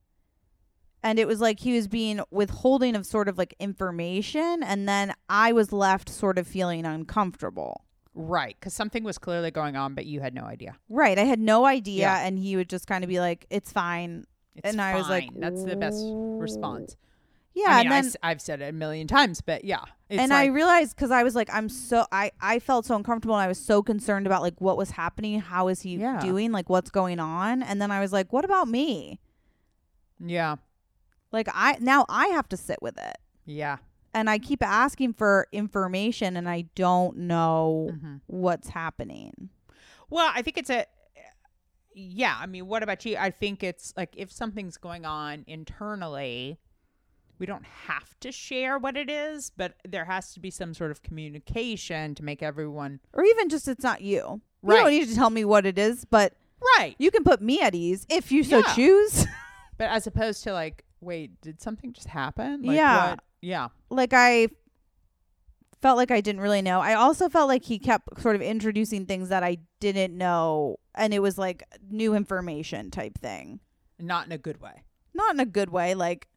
And it was like he was being withholding of sort of like information. And then I was left sort of feeling uncomfortable. Right. Because something was clearly going on, but you had no idea. Right. I had no idea. Yeah. And he would just kind of be like, it's fine. It's And I was like, fine. That's the best response. Yeah. I mean, and then, I've said it a million times, but yeah. It's and like, I realized, because I was like, I felt so uncomfortable, and I was so concerned about like what was happening. How is he Yeah. doing? Like, what's going on? And then I was like, what about me? yeah. Like, now I have to sit with it. Yeah. And I keep asking for information, and I don't know Mhm. what's happening. Well, I think yeah. I mean, what about you? I think it's like if something's going on internally, we don't have to share what it is, but there has to be some sort of communication to make everyone Or even just, it's not you. You Right. don't need to tell me what it is, but right. you can put me at ease if you so Yeah. choose. But as opposed to like, wait, did something just happen? Like, Yeah. What? Yeah. Like, I felt like I didn't really know. I also felt like he kept sort of introducing things that I didn't know, and it was like new information type thing. Not in a good way. Not in a good way. Like,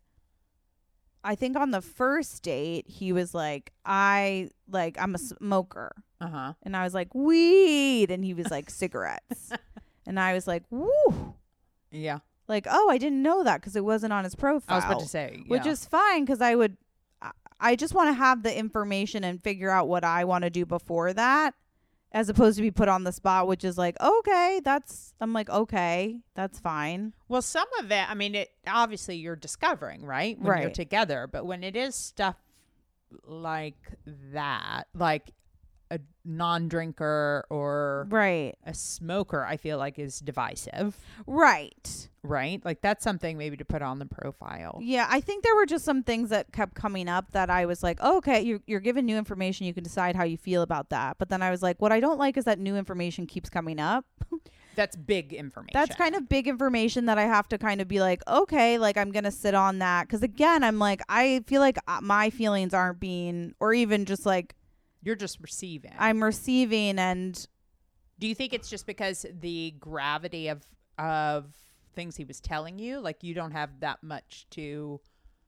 I think on the first date, he was like, I'm a smoker. Uh-huh. And I was like, weed. And he was like, cigarettes. And I was like, woo. Yeah. Like, oh, I didn't know that because it wasn't on his profile. I was about to say, Which yeah. is fine, because I just want to have the information and figure out what I want to do before that, as opposed to be put on the spot, which is like, okay, I'm like, okay, that's fine. Well, some of it, I mean, it obviously you're discovering, right? When you're Right. together. But when it is stuff like that, like a non-drinker or Right. a smoker, I feel like is divisive, Right. right? Like that's something maybe to put on the profile. Yeah, I think there were just some things that kept coming up that I was like, oh, okay, you're given new information. You can decide how you feel about that. But then I was like, what I don't like is that new information keeps coming up. That's big information. That's kind of big information that I have to kind of be like, okay, like I'm going to sit on that. Because again, I'm like, I feel like my feelings aren't being, or even just like, you're just receiving. I'm receiving. And Do you think it's just because the gravity of things he was telling you, like you don't have that much to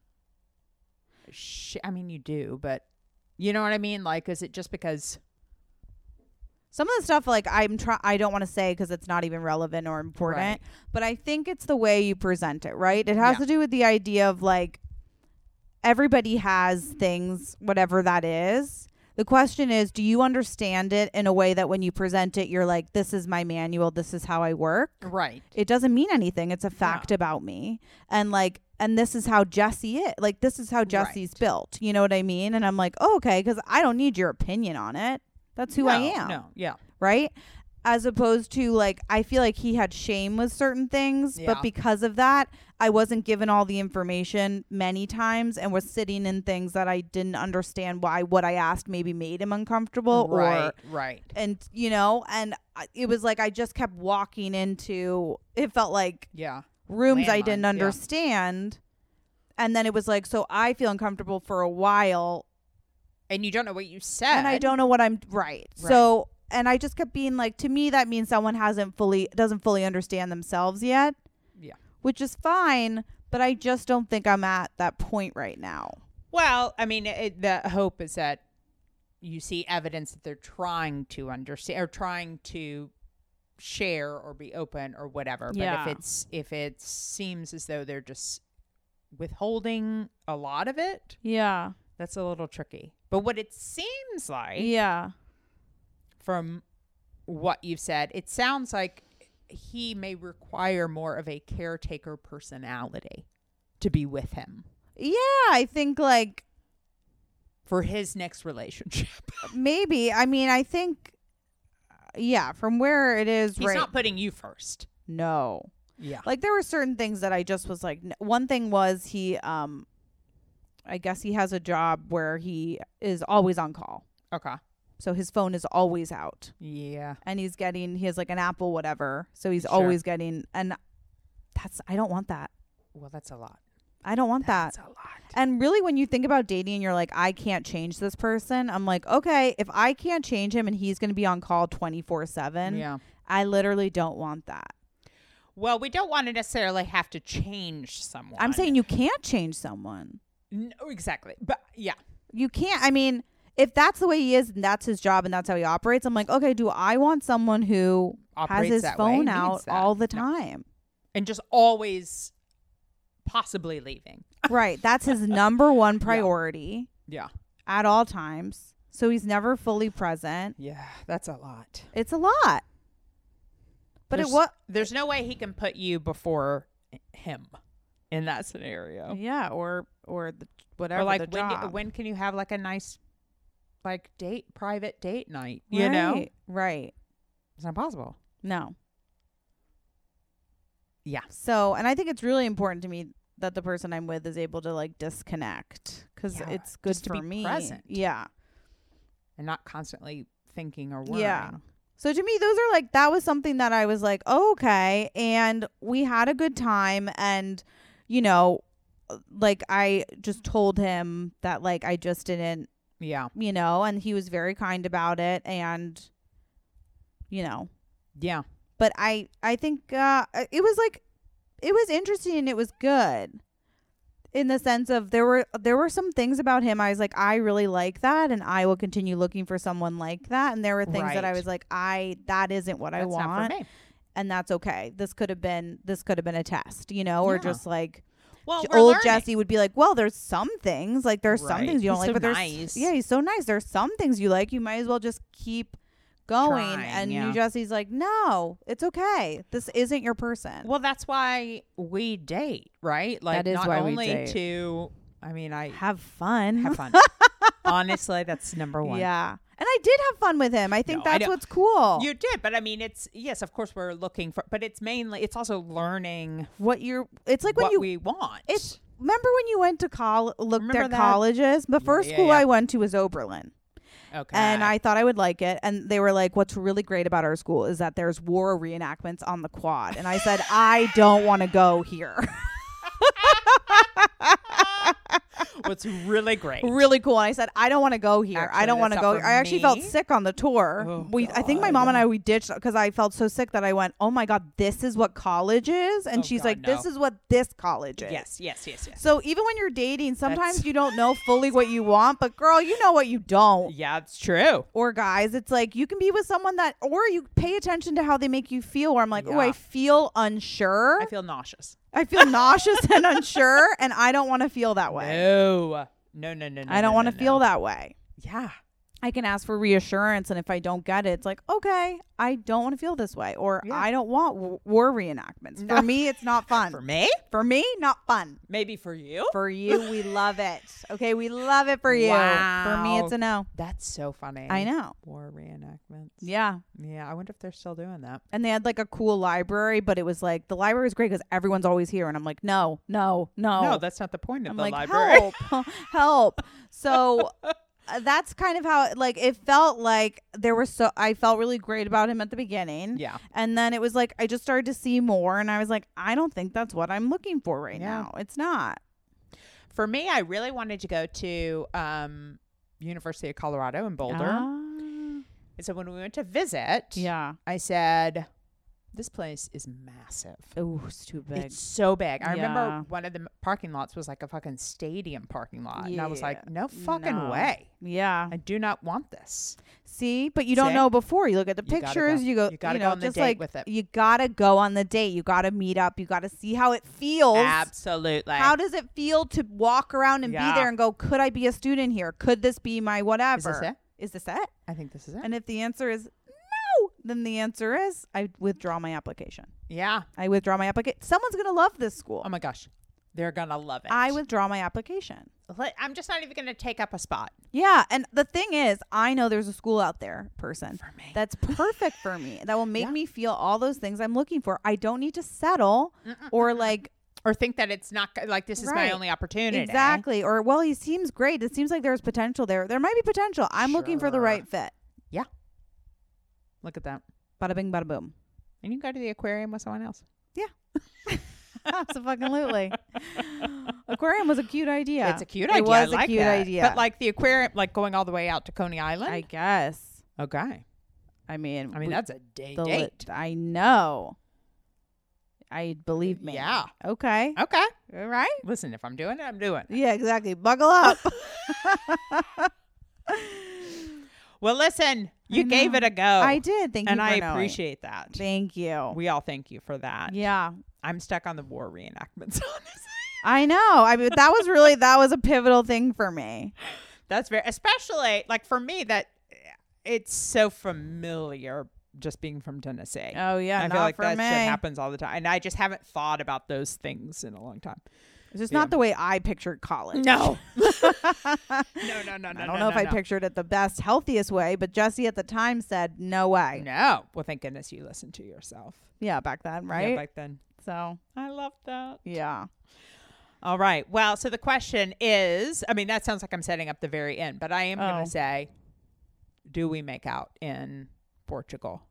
I mean, you do, but you know what I mean? Like, is it just because some of the stuff, like I don't want to say because it's not even relevant or important, Right. but I think it's the way you present it, right? It has Yeah. to do with the idea of like, everybody has things, whatever that is. The question is, do you understand it in a way that when you present it, you're like, this is my manual, this is how I work? right? It doesn't mean anything. It's a fact about me. And like, and this is how Jesse is. Like, this is how Jesse's built. You know what I mean? And I'm like, oh, okay, because I don't need your opinion on it. That's who I am. No, yeah. Right? As opposed to like, I feel like he had shame with certain things, Yeah. but because of that, I wasn't given all the information many times and was sitting in things that I didn't understand why what I asked maybe made him uncomfortable Right, or, right. and you know, and it was like, I just kept walking into, it felt like Yeah. rooms I Landmines, didn't yeah. understand. And then it was like, so I feel uncomfortable for a while And you don't know what you said. and I don't know what I'm right. So, and I just kept being like, to me, that means someone doesn't fully understand themselves yet. Yeah. Which is fine, but I just don't think I'm at that point right now. Well, I mean, the hope is that you see evidence that they're trying to understand or trying to share or be open or whatever. Yeah. But if it seems as though they're just withholding a lot of it, Yeah. that's a little tricky. But what it seems like Yeah. from what you've said, it sounds like he may require more of a caretaker personality to be with him Yeah. I think like for his next relationship. maybe, I mean, I think, yeah, from where it is He's right. not putting you first. No. Yeah. Like there were certain things that I just was like, one thing was he, I guess he has a job where he is always on call. Okay. So his phone is always out Yeah. and he has like an Apple, whatever. So he's Sure. always getting, and I don't want that. Well, that's a lot. I don't want that. That's a lot. And really, when you think about dating and you're like, I can't change this person, I'm like, okay, if I can't change him and he's going to be on call 24/7, Yeah. I literally don't want that. Well, we don't want to necessarily have to change someone. I'm saying you can't change someone. No, exactly. But yeah. You can't. I mean, if that's the way he is and that's his job and that's how he operates, I'm like, okay, do I want someone who Operates has his that way, phone needs out that. all the No. time? And just always possibly leaving. Right. That's his number one priority Yeah. at all times. So he's never fully present. Yeah, that's a lot. It's a lot. But there's no way he can put you before him in that scenario. yeah, or the whatever Or like the job. when can you have like a nice like private date night? Right, You know? right? It's not possible. No. Yeah. So, and I think it's really important to me that the person I'm with is able to like disconnect because Yeah, it's good just to for be me. present. Yeah. And not constantly thinking or worrying. Yeah. So to me, those are like, that was something that I was like, oh, okay. And we had a good time. And, you know, like I just told him that like I just didn't, Yeah. you know, and he was very kind about it. And, you know, Yeah. but I think it was like, it was interesting and it was good. In the sense of there were some things about him I was like, I really like that and I will continue looking for someone like that. And there were things that I Right. was like, that isn't what I That's want. not for me. And that's okay. This could have been a test, you know, or Yeah. just like Well, we're old learning. Jesse would be like, well, there's some things like there's some Right. things you don't He's like, so but there's nice. yeah, he's so nice. There's some things you like. You might as well just keep going. Trying, And yeah. New Jesse's like, no, it's okay. This isn't your person. Well, that's why we date, right? Like That is not why we only date. to I mean, I Have fun. have fun. Honestly, that's number one. Yeah. And I did have fun with him. I think No, I that's know. what's cool. You did, but I mean, it's yes, of course we're looking for, but it's also learning It's like when what you we want. remember when you went to looked Remember at that? colleges? The first yeah, school yeah. I went to was Oberlin. Okay. And I thought I would like it. And they were like, what's really great about our school is that there's war reenactments on the quad. And I said, I don't want to go here. what's really great. Really cool. And I said, I don't want to go here. Actually, I don't want to that's go. not for I actually felt me. sick on the tour. Oh, I think my mom and I, we ditched because I felt so sick that I went, oh my God, this is what college is. And Oh, she's God, like, this no. is what this college is. Yes. So even when you're dating, sometimes That's- you don't know fully what you want, but girl, you know what you don't. Yeah, it's true. Or guys, it's like you can be with someone that, or you pay attention to how they make you feel. Where I'm like, oh, I Yeah. feel unsure. I feel nauseous. I feel nauseous and unsure, and I don't want to feel that way. No. I don't want to feel that way. Yeah. I can ask for reassurance, and if I don't get it, it's like, okay, I don't want to feel this way, or Yeah. I don't want war reenactments. No. For me, it's not fun. For me? For me, not fun. Maybe for you? For you, we love it. Okay, we love it for you. For me, it's a no. That's so funny. I know. War reenactments. Yeah. Yeah, I wonder if they're still doing that. And they had like a cool library, but it was like the library was great because everyone's always here, and I'm like, no. No, that's not the point of I'm the like, library. help. So that's kind of how like it felt. Like I felt really great about him at the beginning. Yeah. And then it was like I just started to see more, and I was like, I don't think that's what I'm looking for right Yeah. now. It's not. For me, I really wanted to go to University of Colorado in Boulder. And so when we went to visit, Yeah. I said, this place is massive. Oh, it's too big. It's so big. I Yeah. remember one of the parking lots was like a fucking stadium parking lot. And I was like, Yeah. no fucking No. way. Yeah. I do not want this. See, but you don't See? know before. You look at the You gotta pictures. go. You go. You gotta know, go on the just date like with it. you gotta go on the date. You gotta meet up. You gotta see how it feels. Absolutely. How does it feel to walk around and Yeah. be there and go, could I be a student here? Could this be my whatever? Is this it? Is this it? I think this is it. And if the answer is no, then the answer is I withdraw my application. Yeah. I withdraw my application. Someone's going to love this school. Oh my gosh. They're going to love it. I withdraw my application. I'm just not even going to take up a spot. Yeah. And the thing is, I know there's a school out there, person, For me. that's perfect for me. That will make Yeah. me feel all those things I'm looking for. I don't need to settle or like, Or think that it's not like this is my Right. only opportunity. exactly. Or, well, he seems great. It seems like there's potential there. There might be potential. I'm looking for the Sure. right fit. Look at that. Bada bing, bada boom. And you can go to the aquarium with someone else. Absolutely. Aquarium was a cute idea. It's a cute idea. It was I like a cute that. idea. But like the aquarium, like going all the way out to Coney Island. I guess. Okay. I mean, That's a date. I know. Believe me. Yeah. Okay. Okay. All right. Listen, if I'm doing it, I'm doing it. Yeah, exactly. Buckle up. Well, listen, you I gave know. it a go. I did. Thank you. And for I knowing. appreciate that. Thank you. We all thank you for that. Yeah. I'm stuck on the war reenactments, honestly. I know. I mean, that was a pivotal thing for me. That's very, especially like for me, that it's so familiar just being from Tennessee. Oh yeah, I not feel like for that me. shit happens all the time. And I just haven't thought about those things in a long time. It's just Yeah. not the way I pictured college. No. no. I don't know if I pictured it the best, healthiest way, but Jesse at the time said, no way. No. Well, thank goodness you listened to yourself. Yeah, back then, right? Yeah, back then. So, I love that. yeah. All right. Well, so the question is, I mean, that sounds like I'm setting up the very end, but I am going Oh. to say, do we make out in Portugal?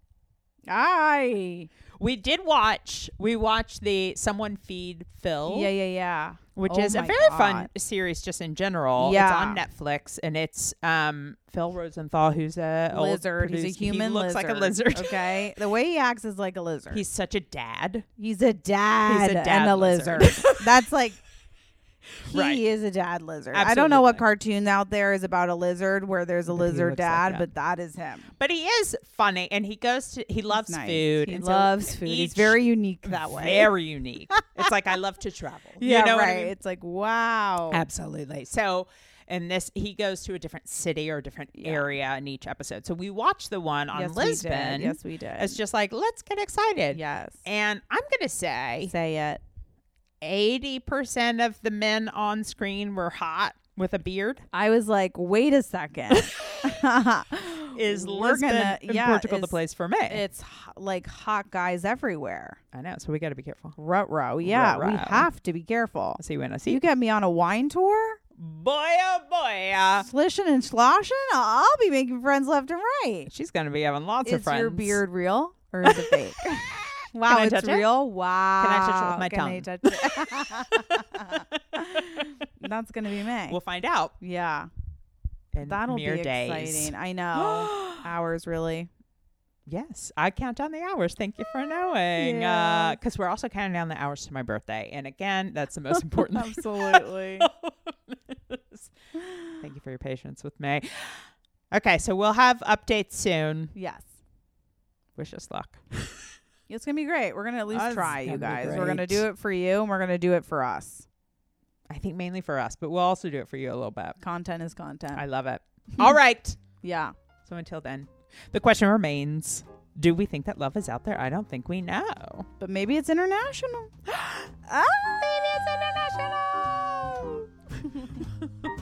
We watched the Someone Feed Phil. Yeah. Which Oh is a my very God. fun series just in general. Yeah. It's on Netflix, and it's Phil Rosenthal, who's a old Lizard. He's a producer. human He looks lizard. like a lizard. Okay. The way he acts is like a lizard. He's such a dad. He's a dad, He's a dad and a lizard. lizard. That's like he Right. is a dad lizard. I don't know what Absolutely. cartoon out there is about a lizard where there's a But he lizard looks like dad, that. but that is him. But he is funny, and he loves Nice. food. He and so loves food. He's each- very unique that way. Very unique. It's like I love to travel. Yeah, you know right. what I mean? It's like, wow. Absolutely. So, and he goes to a different city or a different area in each episode. So we watched the one on Yes, Lisbon. We did. Yes, we did. It's just like, let's get excited. Yes. And I'm going to say Say it. 80% of the men on screen were hot with a beard. I was like, wait a second. Is We're Lisbon gonna- in yeah, Portugal the it's- place for me? It's like hot guys everywhere. I know. So we got to be careful. Ruh-roh. Yeah, we Ruh-roh. have to be careful. See when I see You get me on a wine tour? Boy, oh boy. Slishing and sloshing? I'll be making friends left and right. She's going to be having lots of Is friends. your beard real or is it fake? Wow, I it's touch it? real? Wow. Can I touch it with my tongue? That's going to be me. We'll find out yeah. in That'll mere be days. exciting. I know. Hours, really. Yes, I count down the hours. Thank you for knowing. Yeah. Because we're also counting down the hours to my birthday. And again, that's the most important thing. Absolutely. Thank you for your patience with me. Okay, so we'll have updates soon. Yes. Wish us luck. It's going to be great. We're going to at least That's try, you gonna be guys. We're going to great. do it for you, and we're going to do it for us. I think mainly for us, but we'll also do it for you a little bit. Content is content. I love it. All right. Yeah. So until then, the question remains, do we think that love is out there? I don't think we know. But maybe it's international. Maybe it's international.